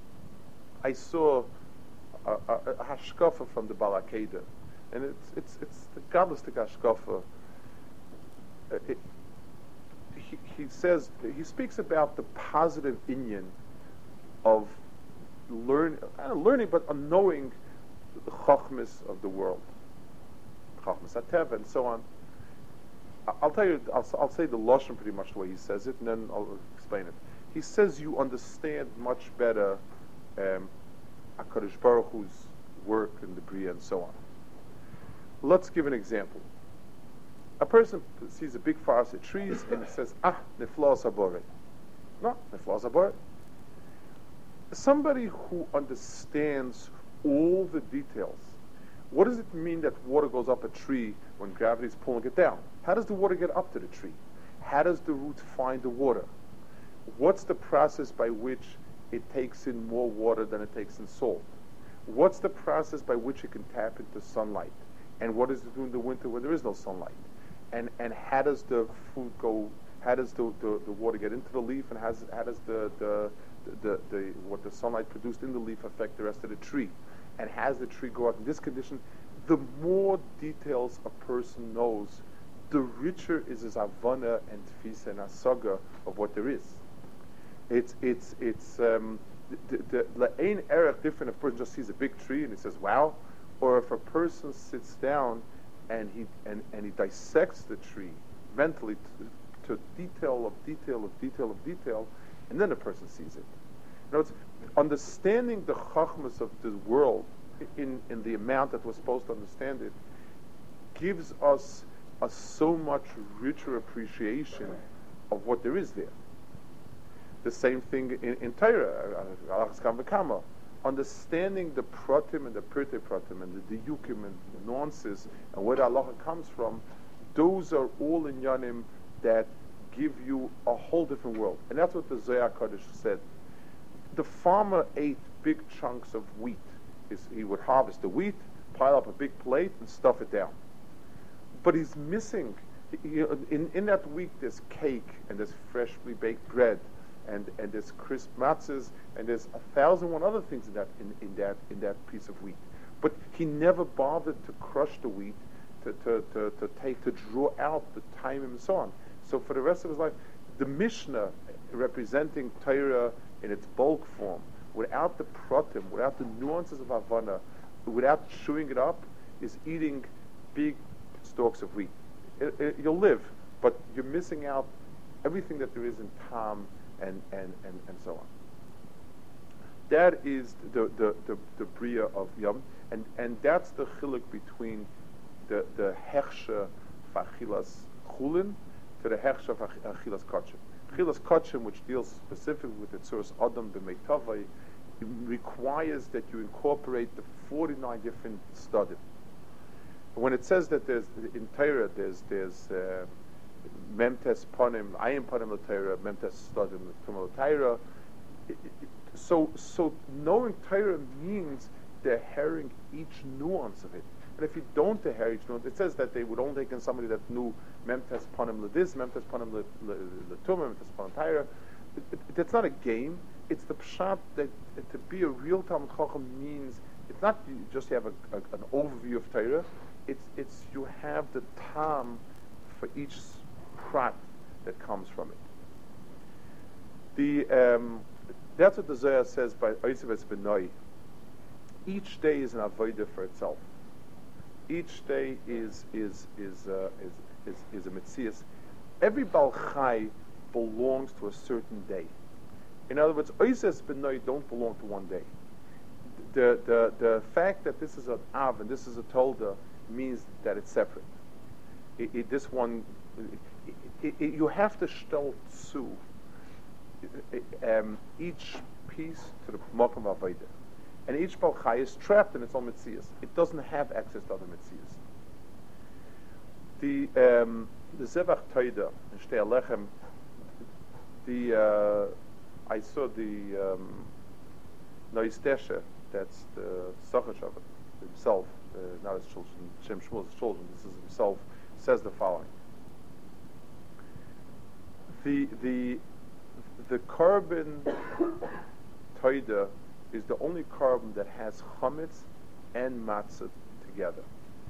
I saw a, a, a hashkafa from the Balakeda, and it's it's it's the godlistic hashkafa. Uh, it, he, he says he speaks about the positive inyan of learn, uh, learning, but on knowing the chachmas of the world, chachmas hatev, and so on. I- I'll tell you. I'll, I'll say the lashon pretty much the way he says it, and then I'll explain it. He says you understand much better um, HaKadosh Baruch Hu's work in the Bria and so on. Let's give an example. A person sees a big forest of trees and he says, ah, neflas habore. No, neflas habore. Somebody who understands all the details. What does it mean that water goes up a tree when gravity is pulling it down? How does the water get up to the tree? How does the root find the water? What's the process by which it takes in more water than it takes in salt? What's the process by which it can tap into sunlight? And what does it do in the winter when there is no sunlight? And and how does the food go? How does the, the, the water get into the leaf? And how does, how does the, the, the, the, the what the sunlight produced in the leaf affect the rest of the tree? And has the tree go out in this condition? The more details a person knows, the richer is his avana and tfisa and asaga of what there is. It's it's it's um, the la'ein erech different if a person just sees a big tree and he says wow, or if a person sits down and he and, and he dissects the tree mentally to, to detail of detail of detail of detail, and then the person sees it. In other words, understanding the chachmas of the world in in the amount that we're supposed to understand it gives us a so much richer appreciation of what there is there. The same thing in, in Torah, uh, understanding the pratim and the pirtei pratim and the diyukim and the nuances and where the halacha comes from, those are all inyanim that give you a whole different world. And that's what the Zohar Kodesh said. The farmer ate big chunks of wheat. His, he would harvest the wheat, pile up a big plate, and stuff it down. But he's missing, he, in, in that wheat there's cake, and there's freshly baked bread, and, and there's crisp matzahs, and there's a thousand one other things in that in, in that in that piece of wheat. But he never bothered to crush the wheat, to to, to, to take to draw out the time and so on. So for the rest of his life, the Mishnah representing Torah in its bulk form, without the pratim, without the nuances of Havana, without chewing it up, is eating big stalks of wheat. It, it, you'll live, but you're missing out everything that there is in Tam and, and, and, and so on. That is the, the, the, the Bria of Yom, and, and that's the chiluk between the, the Hechsha Fachilas Chulin to the Hechsha Fachilas Kachim. Chilas Kachim, which deals specifically with the Tzuras Adam B'Meitavai, requires that you incorporate the forty-nine different studim. When it says that there's in Torah there's there's uh, Memtes Panim, Ayin Panim LaTorah, Memtes Studim Tumah LaTorah. So so knowing Torah means they're hearing each nuance of it. And if you don't teher each note, it says that they would only take in somebody that knew memtes panim ledis, memtes panim letum, memtes panim taira. That's not a game. It's the pshat that uh, to be a real Talmud Chacham means it's not you just you have a, a, an overview of Torah. It's it's you have the tam for each prat that comes from it. The um, that's what the Zohar says by Oisiv Benoi. Each day is an avodah for itself. Each day is is is uh, is, is is a mitzias. Every Baal Chai belongs to a certain day. In other words, Oisiv Benoi don't belong to one day. The the the fact that this is an Av and this is a Tolda means that it's separate. It, it, this one, it, it, you have to shtel tzu um, each piece to the Mokum Avodah. And each Baal Chai is trapped in its own Metzias. It doesn't have access to other Metzias. The um, the Zevach Toida in Shtei Alechem, the uh, I saw the um, Nois Tesha, that's the Sochashav himself, uh, not his children, Shem Shmuel's children, this is himself, says the following. The the the carbon Toida is the only carbon that has chametz and matzah together.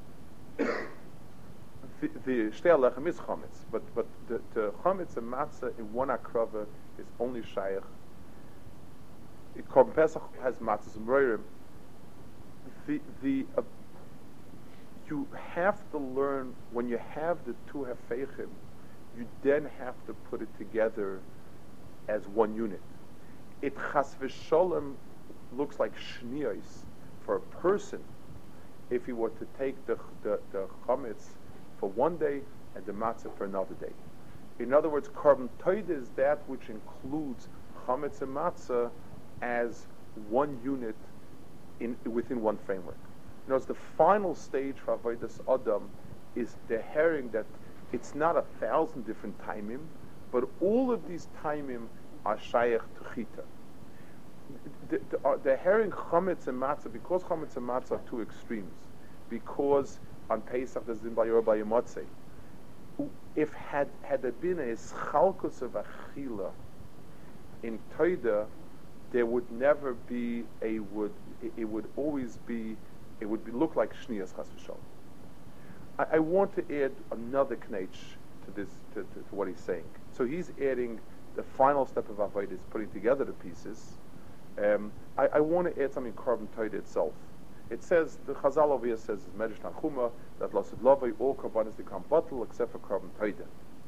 the the Shtei Alechem is chametz, but but the, the chametz and matzah in one akrava is only shayach. Carbon Pesach has matzahs and roirim. The the uh, you have to learn when you have the two hefeichim, you then have to put it together as one unit. It chas v'sholem looks like shniyos for a person if he were to take the the, the chametz for one day and the matzah for another day. In other words, carbon toida is that which includes chametz and matzah as one unit in within one framework. You know, the final stage for avodas adam is the herring that it's not a thousand different taimim, but all of these taimim are shayach to chita. The, the, uh, the herring chametz and matzah, because chametz and matzah are two extremes, because on Pesach there's been by by Yomotzei. If had had there been a schalkus of achila in Toida, there would never be a would it, it would always be it would be, look like shniyas chas v'shalom. I, I want to add another knetch to this to, to, to what he's saying. So he's adding the final step of avodah is putting together the pieces. Um, I, I want to add something carbon Toida itself. It says the Chazal over here says Medrash Tanchuma that Lasid Lavai all carbonates become bottle except for carbon Toida.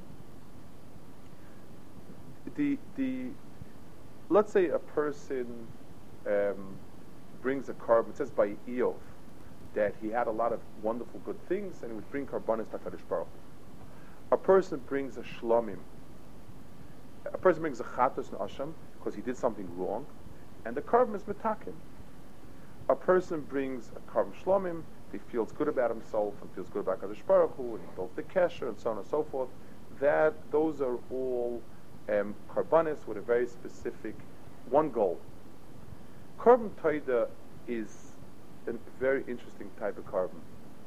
The the let's say a person um, brings a carbon. It says by Eov that he had a lot of wonderful good things and he would bring carbonates to Kadosh Baruch Hu. A person brings a shlomim. A person brings a chatos and asham because he did something wrong, and the carbon is metakim. A person brings a carbon shlomim, he feels good about himself and feels good about Kadosh Baruch Hu, and he builds the kesher and so on and so forth. That those are all um, carbonates with a very specific one goal. Carbon Toida is a very interesting type of carbon.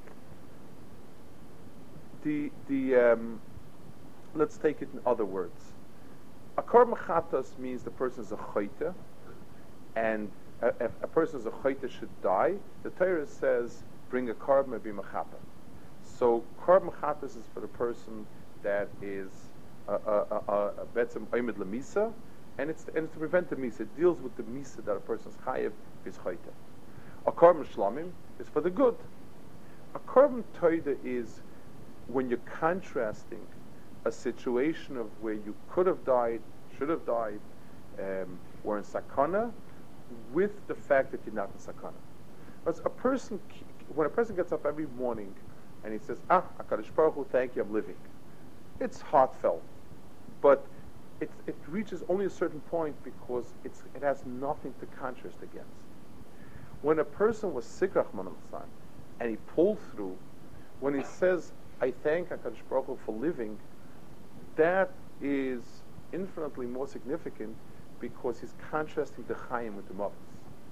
The the um, let's take it in other words. A carbon chatos means the person is a chayta, and if a person is a chayta should die. The Torah says bring a carbon and be machapa. So carbon chatos is for the person that is a betzem oimid lemisa, and it's and it's to prevent the misa. It deals with the misa that a person's chayiv is chayta. A carbon shlomim is for the good. A carbon toida is when you're contrasting a situation of where you could have died, should have died, um, or in sakana, with the fact that you're not in sakana. Because a person, when a person gets up every morning and he says, "Ah, HaKadosh Baruch Hu, thank you, I'm living," it's heartfelt, but it it reaches only a certain point because it's it has nothing to contrast against. When a person was sick, Rahman al-San, and he pulled through, when he says, "I thank HaKadosh Baruch Hu for living," that is infinitely more significant because he's contrasting the Chaim with the Mavis.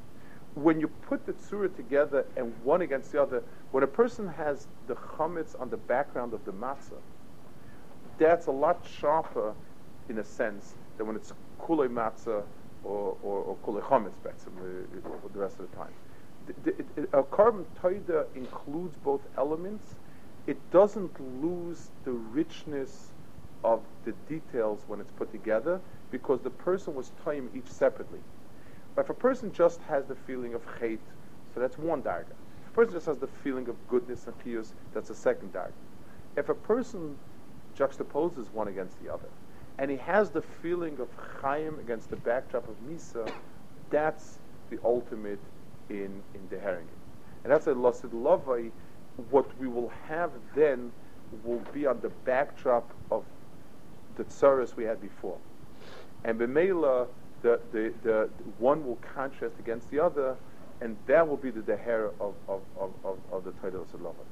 when you put the tzura together and one against the other, when a person has the chametz on the background of the matzah, that's a lot sharper, in a sense, than when it's kulei matzah or or, or kulei chametz, uh, the rest of the time. The, the, it, a carbon toida includes both elements. It doesn't lose the richness of the details when it's put together, because the person was toying each separately. But if a person just has the feeling of hate, so that's one darga. If a person just has the feeling of goodness and chiyus, that's a second darga. If a person juxtaposes one against the other, and he has the feeling of chayim against the backdrop of misa, that's the ultimate in in the herring. And that's a lasid lavai. What we will have then will be on the backdrop of the tsaras we had before. And b'meila, the, the, the one will contrast against the other, and that will be the deher of, of, of, of, of the Torah of Lava.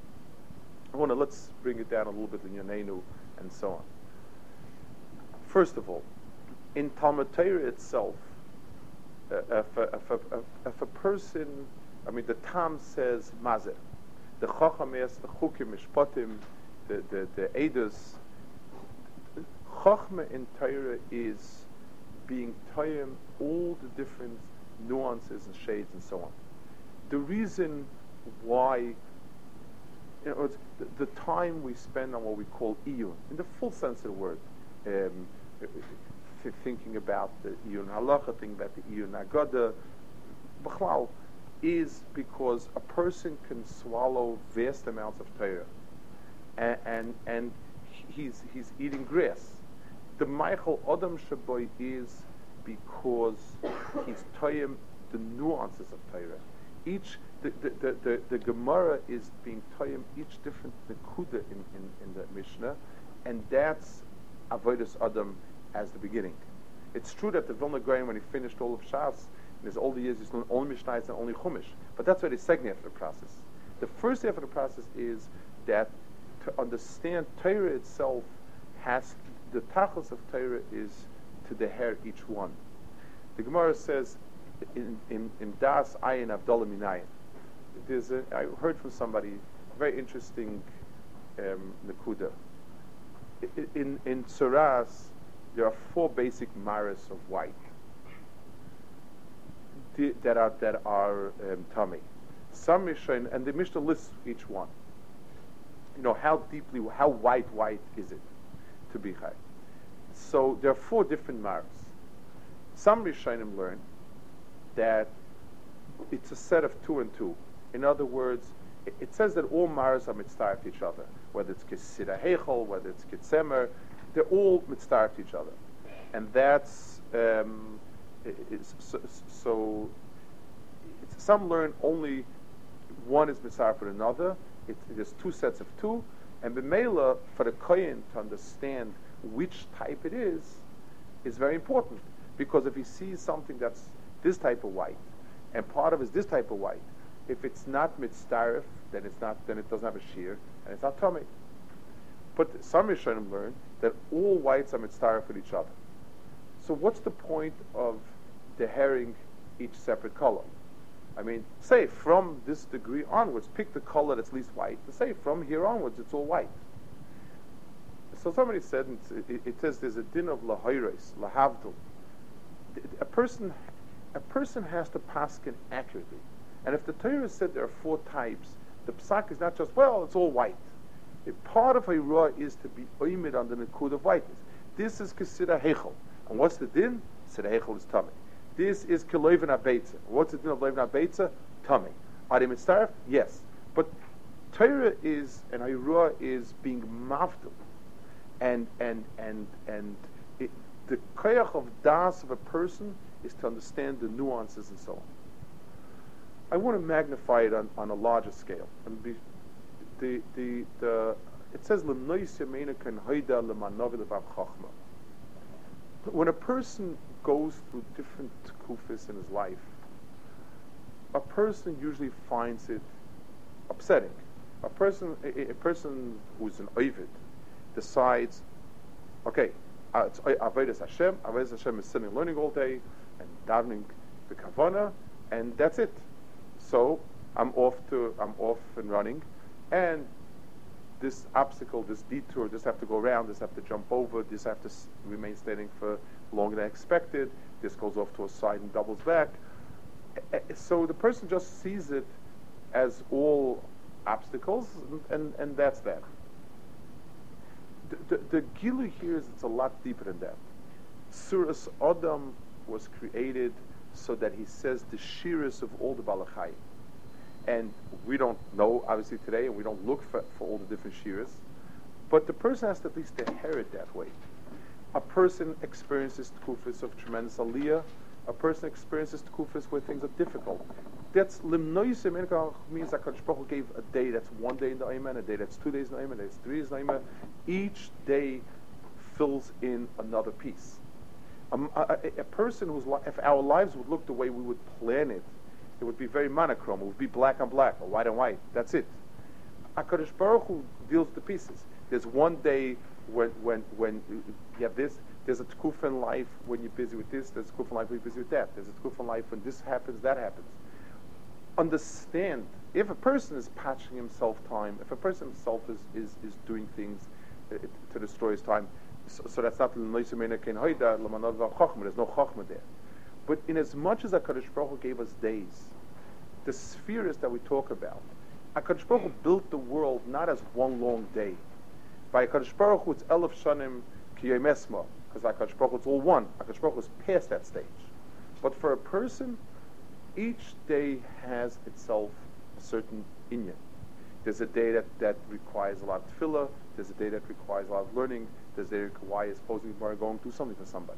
I want to, let's bring it down a little bit in Yonenu and so on. First of all, in Talmud Torah itself, uh, if, a, if, a, if a person, I mean, the Tam says Mazeh, the Chochames, the Chukim, Mishpatim, the, the, the Eidos, Chochma in Torah is being toyim all the different nuances and shades and so on. The reason why, you know, it's the, the time we spend on what we call iyun, in the full sense of the word, um, th- thinking about the iyun halacha, thinking about the iyun agada, b'chlal, is because a person can swallow vast amounts of Torah, and and, and he's he's eating grass. The Michael Adam Shaboy is because he's toyim the nuances of Torah. Each the the, the, the, the Gemara is being toyim each different nekuda in, in, in the Mishnah, and that's Avodas Adam as the beginning. It's true that the Vilna Gaon, when he finished all of Shas in his older years, he's learned only Mishnayos and only Chumash. But that's why the second half of the process. The first half of the process is that to understand Torah itself has the tachlis of Torah is to deher each one. The Gemara says in in, in Das Ayin Avdollah Minayin. There's a, I heard from somebody a very interesting um, nekuda. In in, in Tzuras, there are four basic maras of white the, that are that are um, tummy. Some Mishnah, and the Mishnah lists each one. You know, how deeply, how white white is it to be chai? So there are four different maras. Some Rishonim learn that it's a set of two and two. In other words, it, it says that all maras are mitzvah to each other, whether it's kisira heichel, whether it's kitzemer, they're all mitzvah to each other, and that's um, it's, so. so it's, some learn only one is mitzvah for another. It, there's two sets of two, and b'meila for the kohen to understand which type it is is very important, because if he sees something that's this type of white and part of it is this type of white, if it's not mitzdarif, then it's not, then it doesn't have a shear and it's not tummy. But some Rishonim learn that all whites are mitzdarif with each other. So what's the point of dehering each separate color? I mean, say from this degree onwards, pick the color that's least white, and say from here onwards it's all white. So somebody said, it, it says there's a din of lahoires, lahavdil. A person, a person has to paskin accurately. And if the Torah said there are four types, the psak is not just, well, it's all white. A part of Hayrah is to be oimid on the nekud of whiteness. This is Kesira Heichel. And what's the din? Kesira Heichel is tummy. This is Keloivin HaBeitza. What's the din of Loivin HaBeitza? Tummy. Are they mitzvah? Yes. But Torah is, and Hayrah is being mavdil. And and and and it, the koyach of das of a person is to understand the nuances and so on. I want to magnify it on, on a larger scale. And be, the the the it says l'mnois yameinu ken hoida l'manovi levav chachma. When a person goes through different kufis in his life, a person usually finds it upsetting. A person a, a person who's an ovid decides, okay, uh, it's Avodas Hashem. Avodas Hashem is sitting learning all day and davening the kavana, and that's it. So I'm off to I'm off and running, and this obstacle, this detour, this have to go around, this have to jump over, this have to s- remain standing for longer than expected. This goes off to a side and doubles back. A- a- So the person just sees it as all obstacles, and, and that's that. The, the, the Gilu here is it's a lot deeper than that. Suras Adam was created so that he says the shiras of all the Balachai. And we don't know, obviously, today, and we don't look for, for all the different shiras, but the person has to at least inherit that way. A person experiences tkufis of tremendous aliyah, a person experiences tkufis where things are difficult. That's limnoisim means that Kadosh Baruch Hu gave a day that's one day in the Ayman, a day that's two days in the Ayman, a day that's three days in the Ayman. Each day fills in another piece. Um, a, a, a person whose li- if our lives would look the way we would plan it, it would be very monochrome. It would be black and black, or white and white. That's it. HaKadosh Baruch Hu deals with the pieces. There's one day when when when you have this. There's a tkuf in life when you're busy with this. There's a tkuf in life when you're busy with that. There's a tkuf in life when this happens, that happens. Understand, if a person is patching himself time, if a person himself is is, is doing things uh, to destroy his time, so, so that's not there's no chachma there. But in as much as HaKadosh Baruch Hu gave us days, the spheres that we talk about, HaKadosh Baruch Hu built the world not as one long day. By HaKadosh Baruch Hu, it's Elef Shanim Kiyom Esma, because HaKadosh Baruch Hu, it's all one. HaKadosh Baruch Hu is past that stage. But for a person, each day has itself a certain inyan. There's a day that, that requires a lot of tefillah, there's a day that requires a lot of learning, there's a day that requires supposing you are going to do something for somebody.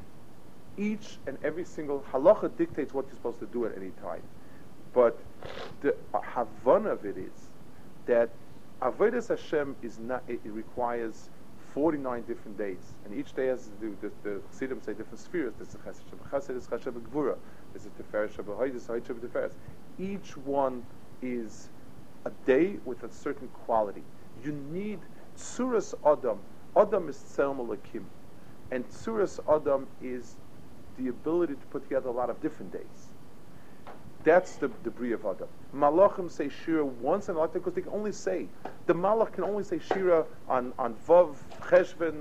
Each and every single halacha dictates what you're supposed to do at any time. But the havana of it is that Avodas Hashem is not, it, it requires forty-nine different days. And each day has to do, the, the Chassidim say different spheres. There's a Chesed Shebechesed, there's Chesed Shebegvura, there's a Tiferes Shebehoid, there's a Hoid Shebetiferes. Each one is a day with a certain quality. You need Tzuras Adam. Adam is Tzelem Elokim. And Tzuras Adam is the ability to put together a lot of different days. That's the, the Bria of Adam. Malachim say Shira once in a lifetime because they can only say, the Malach can only say Shira on, on Vav, Cheshvan,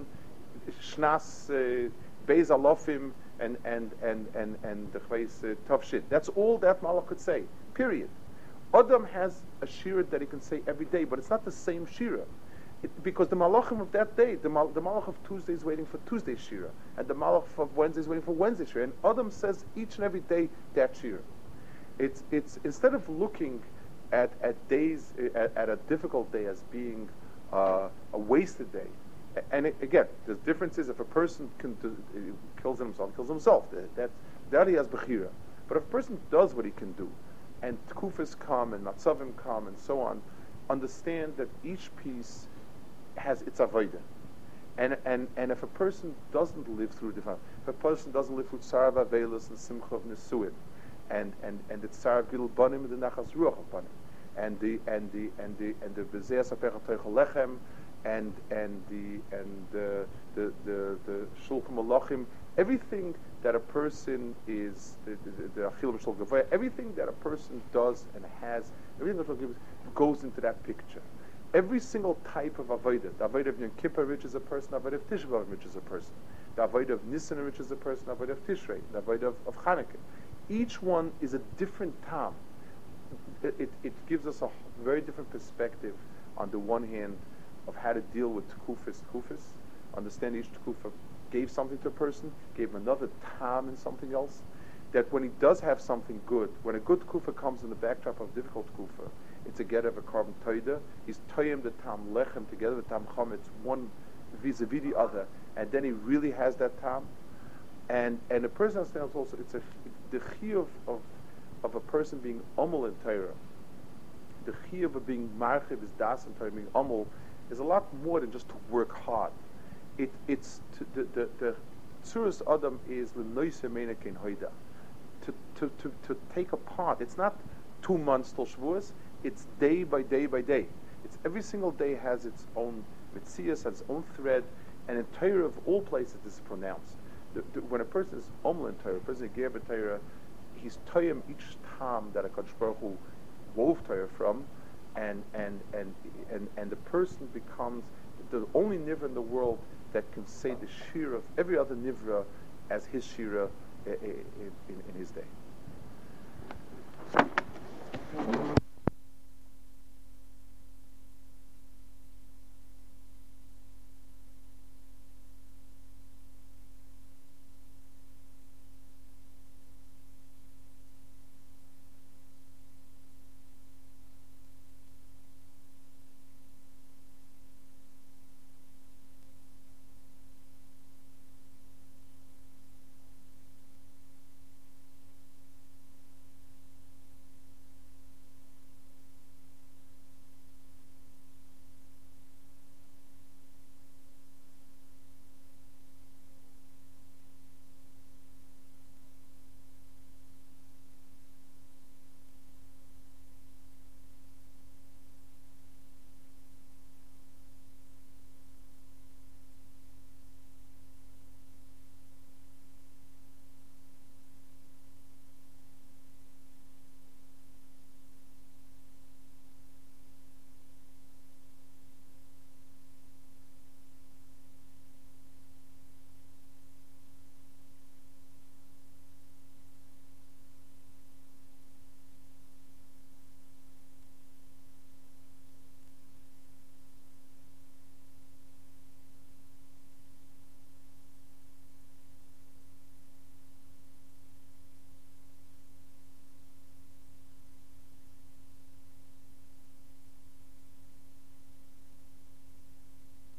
Shnas, uh, Beis Alofim, and, and, and, and, and the Chveis uh, Tavshit. That's all that Malach could say, period. Adam has a Shira that he can say every day, but it's not the same Shira. It, because the Malachim of that day, the, mal, the Malach of Tuesday is waiting for Tuesday's Shira, and the Malach of Wednesday is waiting for Wednesday's Shira, and Adam says each and every day that Shira. It's it's instead of looking at at days at, at a difficult day as being uh, a wasted day, and it, again, there's differences. If a person can do, kills himself, kills himself. That that he has bechira. But if a person does what he can do, and tkufas come and matzavim come and so on, understand that each piece has its avodah. And and and if a person doesn't live through different, if a person doesn't live through tzara v'avelus and simcha of nesuim, and and and the tzara gidul banim and the nachas ruach banim, and the and the and the and the bezeh sapecha teichel lechem, and and the and the the the, the shulchan malachim, everything that a person is the the achil b'shul gavaya, everything that a person does and has, everything that gives goes into that picture. Every single type of avodah, the avodah of Yom Kippur enriches a person, the avodah of Tisha B'Av enriches a person, the avodah of Nisan enriches a person, the avodah of Tishrei, the avodah of, of Chanukah. Each one is a different tam. It, it, it gives us a very different perspective on the one hand of how to deal with tkufis, tkufis, understand each tkufa gave something to a person, gave him another tam in something else, that when he does have something good, when a good tkufa comes in the backdrop of a difficult tkufa, it's a get of a carbon toida. He's toyim the tam lechem together with tam chom. It's one vis-a-vis the other, and then he really has that tam. And and a person understands also it's a the chiyuv of of a person being omel in Torah. The chiyuv of being marchiv is das in Torah, being omel, is a lot more than just to work hard. It it's to, the the the tzuras adam is l'noise menekin hoida. To to to to take apart. It's not two months till Shavuos. It's day by day by day. It's every single day has its own mitzias, has its own thread, and in Torah of all places this is pronounced. The, the, when a person is omel in Torah, a person is ger b'Torah, he's toyim each time that a Kadosh Baruch Hu wove Torah from, and and and and and the person becomes the only nivra in the world that can say the shira of every other nivra as his shira in, in, in his day.